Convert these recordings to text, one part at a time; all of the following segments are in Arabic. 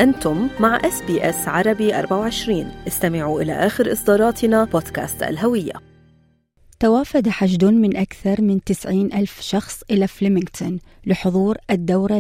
أنتم مع SBS عربي 24. استمعوا إلى آخر إصداراتنا بودكاست الهوية. توافد حشد من أكثر من 90,000 شخص إلى فليمنغتون لحضور الدورة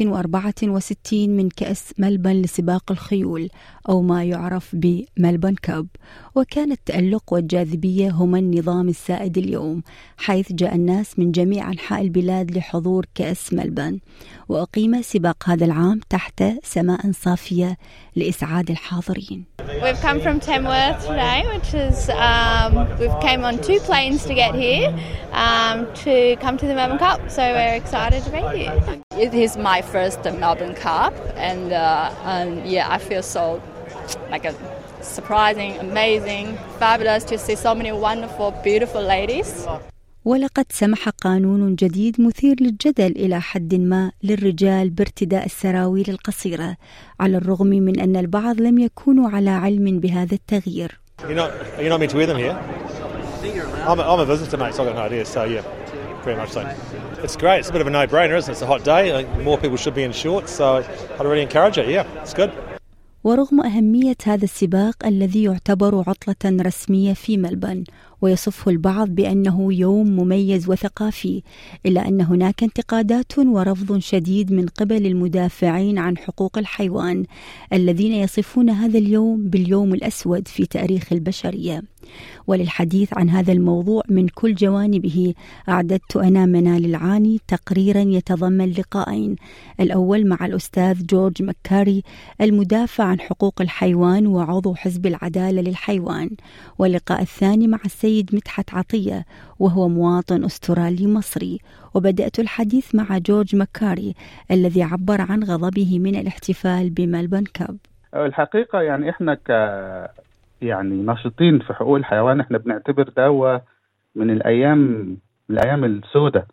164 من كأس ملبن لسباق الخيول، أو ما يعرف بملبن كاب. وكان التألق والجاذبية هما النظام السائد اليوم، حيث جاء الناس من جميع أنحاء البلاد لحضور كأس ملبن. وأقيم سباق هذا العام تحت سماء صافية لإسعاد الحاضرين. We've come from Tamworth today, which is we've came on 2 planes to get here to come to the Melbourne Cup, so we're excited to be here. It is my first Melbourne Cup, and yeah, I feel so like a surprising, amazing, fabulous to see so many wonderful, beautiful ladies. ولقد سمح قانون جديد مثير للجدل إلى حد ما للرجال بارتداء السراويل القصيرة، على الرغم من أن البعض لم يكونوا على علم بهذا التغيير. You're not meant to wear them here. I'm a visitor, mate, so I've got no idea. So yeah, pretty much so. It's great. It's a bit of a no-brainer, isn't it? It's a hot day. More people should be in shorts, so I'd really encourage it. Yeah, it's good. ورغم أهمية هذا السباق الذي يعتبر عطلة رسمية في ملبن ويصفه البعض بأنه يوم مميز وثقافي، إلا أن هناك انتقادات ورفض شديد من قبل المدافعين عن حقوق الحيوان الذين يصفون هذا اليوم باليوم الأسود في تاريخ البشرية. وللحديث عن هذا الموضوع من كل جوانبه أعددت أنا منال العاني تقريرا يتضمن لقاءين، الأول مع الأستاذ جورج مكاري المدافع عن حقوق الحيوان وعضو حزب العدالة للحيوان، واللقاء الثاني مع السيد مدحت عطية وهو مواطن أسترالي مصري. وبدأت الحديث مع جورج مكاري الذي عبر عن غضبه من الاحتفال بملبن كاب. الحقيقة يعني إحنا يعني ناشطين في حقوق الحيوان، إحنا بنعتبر دعوة من الأيام السوداء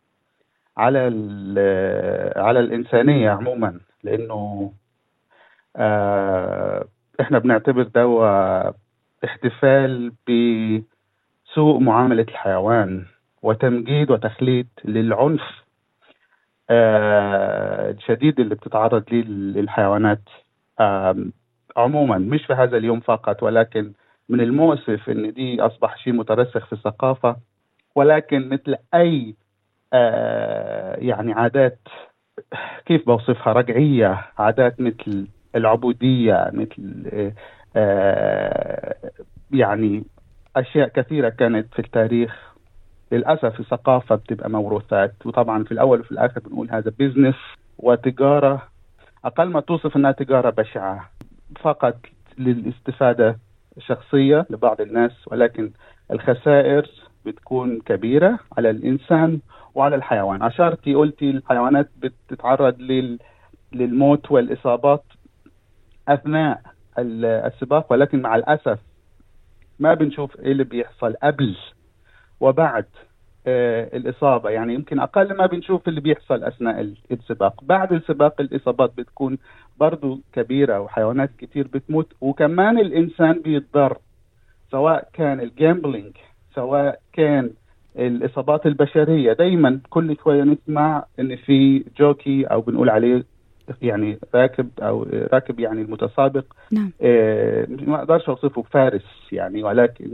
على الإنسانية عموما، لأنه إحنا بنعتبر دعوة احتفال بسوء معاملة الحيوان وتمجيد وتخليد للعنف الشديد اللي بتتعرض ليه للحيوانات عموما، مش في هذا اليوم فقط، ولكن من المؤسف ان دي اصبح شيء مترسخ في الثقافة. ولكن مثل اي يعني عادات، كيف بوصفها، رجعية، عادات مثل العبودية، مثل يعني اشياء كثيرة كانت في التاريخ، للأسف الثقافة بتبقى موروثات، وطبعا في الأول وفي الآخر بنقول هذا بيزنس وتجارة، أقل ما توصف أنها تجارة بشعة فقط للاستفادة الشخصية لبعض الناس، ولكن الخسائر بتكون كبيرة على الإنسان وعلى الحيوان. قلتي الحيوانات بتتعرض للموت والإصابات أثناء السباق، ولكن مع الأسف ما بنشوف إيه اللي بيحصل قبل وبعد الإصابة. يعني يمكن أقل ما بنشوف اللي بيحصل أثناء السباق. بعد السباق الإصابات بتكون برضو كبيرة وحيوانات كتير بتموت، وكمان الإنسان بيتضر، سواء كان الجامبلينج، سواء كان الإصابات البشرية. دايما كل شوية نسمع إن في جوكي، أو بنقول عليه يعني راكب يعني المتسابق. نعم. ما أقدرش أوصفه فارس يعني، ولكن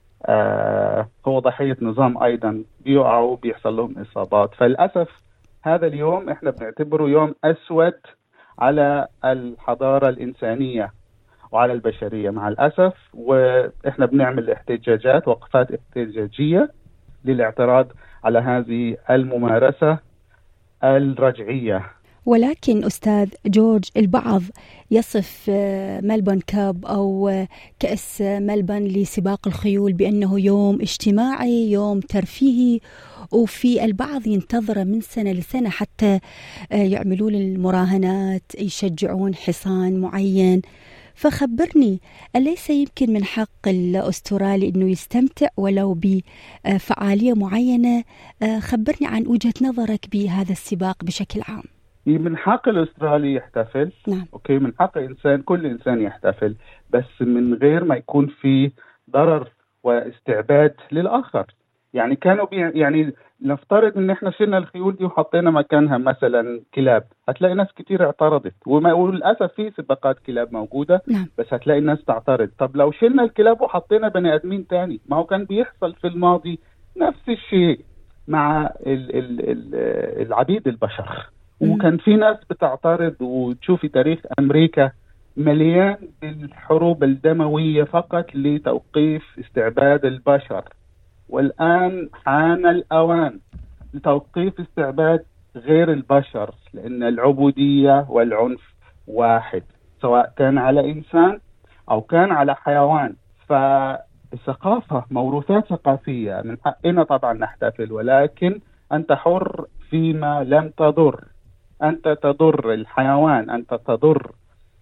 هو ضحية نظام أيضا، بيقعوا بيحصل لهم إصابات. فللأسف هذا اليوم إحنا بنعتبره يوم أسود على الحضارة الإنسانية وعلى البشرية مع الأسف. وإحنا بنعمل احتجاجات، وقفات احتجاجية للاعتراض على هذه الممارسة الرجعية. ولكن أستاذ جورج، البعض يصف ملبن كاب أو كأس ملبن لسباق الخيول بأنه يوم اجتماعي، يوم ترفيهي، وفي البعض ينتظر من سنة لسنة حتى يعملون المراهنات، يشجعون حصان معين. فخبرني، أليس يمكن من حق الأسترالي أنه يستمتع ولو بفعالية معينة؟ خبرني عن وجهة نظرك بهذا السباق بشكل عام. من حق الأسترالي يحتفل. نعم. أوكي، من حق كل إنسان يحتفل، بس من غير ما يكون في ضرر واستعباد للآخر. يعني كانوا يعني نفترض ان احنا شلنا الخيول دي وحطينا مكانها مثلا كلاب، هتلاقي ناس كتير اعترضت، وللاسف في سباقات كلاب موجوده بس هتلاقي الناس تعترض. طب لو شلنا الكلاب وحطينا بني ادمين تاني، ما هو كان بيحصل في الماضي نفس الشيء مع العبيد البشر، وكان في ناس بتعترض. وتشوفي تاريخ امريكا مليان بالحروب الدمويه فقط لتوقيف استعباد البشر، والآن حان الأوان لتوقيف استعباد غير البشر، لأن العبودية والعنف واحد، سواء كان على إنسان أو كان على حيوان. فالثقافة موروثات ثقافية، من حقنا طبعا نحتفل، ولكن أنت حر فيما لم تضر. أنت تضر الحيوان، أنت تضر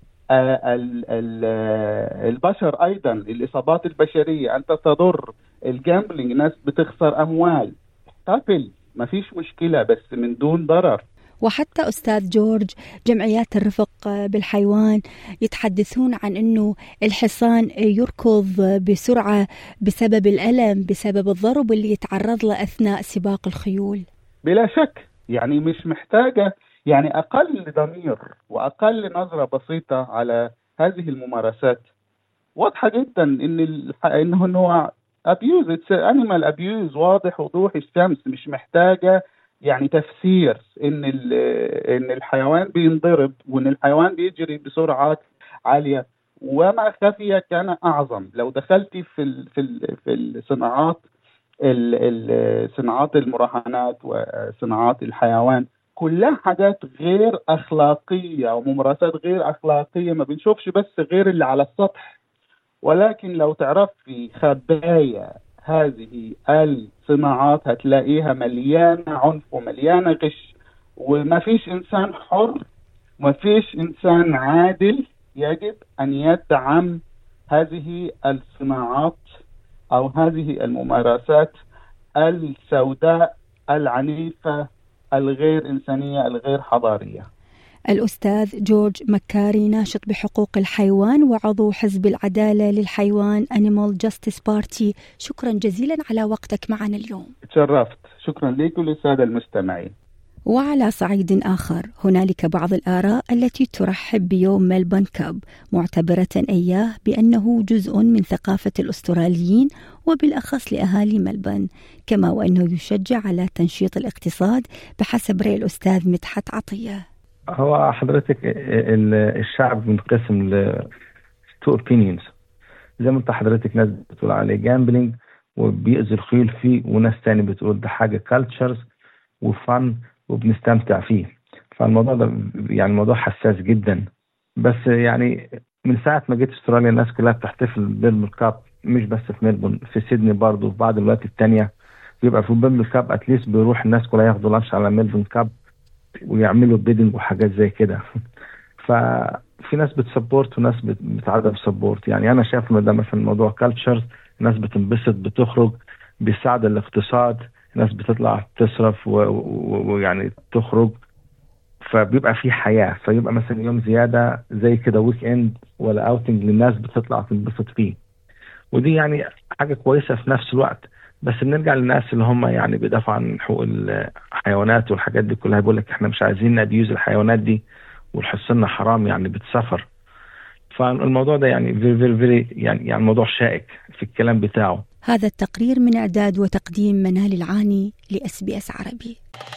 البشر أيضا، الإصابات البشرية، أنت تضر الجامبلينج، ناس بتخسر أموال. احتفل، ما فيش مشكلة، بس من دون ضرر. وحتى أستاذ جورج، جمعيات الرفق بالحيوان يتحدثون عن أنه الحصان يركض بسرعة بسبب الألم، بسبب الضرب اللي يتعرض له أثناء سباق الخيول. بلا شك، يعني مش محتاجة يعني أقل ضمير وأقل نظرة بسيطة على هذه الممارسات. واضحة جدا إنه abuse، it's animal abuse، واضح وضوح الشمس، مش محتاجة يعني تفسير إن الحيوان بينضرب وإن الحيوان بيجري بسرعات عالية. وما خفي كان أعظم. لو دخلتي في الصناعات، صناعات المراهنات وصناعات الحيوان، كلها حاجات غير أخلاقية وممارسات غير أخلاقية، ما بنشوفش بس غير اللي على السطح. ولكن لو تعرف في خبايا هذه الصناعات هتلاقيها مليانة عنف ومليانة غش، وما فيش إنسان حر، ما فيش إنسان عادل يجب أن يدعم هذه الصناعات أو هذه الممارسات السوداء العنيفة الغير إنسانية الغير حضارية. الأستاذ جورج مكاري، ناشط بحقوق الحيوان وعضو حزب العدالة للحيوان Animal Justice Party، شكرا جزيلا على وقتك معنا اليوم. تشرفت، شكرا لك وللسادة المستمعين. وعلى صعيد آخر، هنالك بعض الآراء التي ترحب بيوم ملبورن كاب، معتبرة إياه بأنه جزء من ثقافة الأستراليين وبالأخص لأهالي ملبورن، كما وأنه يشجع على تنشيط الاقتصاد بحسب رأي الأستاذ مدحت عطية. هو حضرتك الشعب منقسم ل two opinions، زي ما انت حضرتك ناس بتقول عليه جامبلينج وبيأذي الخيول فيه، وناس تاني بتقول ده حاجة كالتشرز وفن وبنستمتع فيه. فالموضوع ده يعني موضوع حساس جدا. بس يعني من ساعة ما جيت استراليا الناس كلها بتحتفل بالملبورن كاب، مش بس في ملبورن، في سيدني برضو، في بعض الوقت التانية بيبقى في ملبورن كاب اتليست بيروح الناس كلها ياخدوا لانش على ملبورن كاب ويعملوا بيدنج وحاجات زي كده. ففي ناس بتسبورت وناس بتعدم سبورت. يعني انا شايف ان ده مثلا موضوع كالتشر، الناس بتنبسط، بتخرج، بيساعد الاقتصاد، الناس بتطلع تصرف ويعني تخرج، فبيبقى في حياة. فيبقى مثلا يوم زيادة زي كده ويك اند ولا اوتنج للناس بتطلع تنبسط فيه، ودي يعني حاجة كويسة في نفس الوقت. بس بنرجع للناس اللي هم يعني بيدافعوا عن حقوق الحيوانات والحاجات دي كلها، بيقول لك احنا مش عايزين نأبيوز الحيوانات دي والحصنة حرام يعني بتسفر. فالموضوع ده يعني very يعني موضوع شائك في الكلام بتاعه. هذا التقرير من إعداد وتقديم منال العاني لSBS عربي.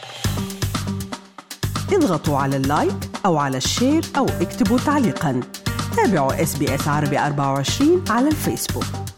اضغطوا على اللايك أو على الشير أو اكتبوا تعليقا. تابعوا SBS عربي 24 على الفيسبوك.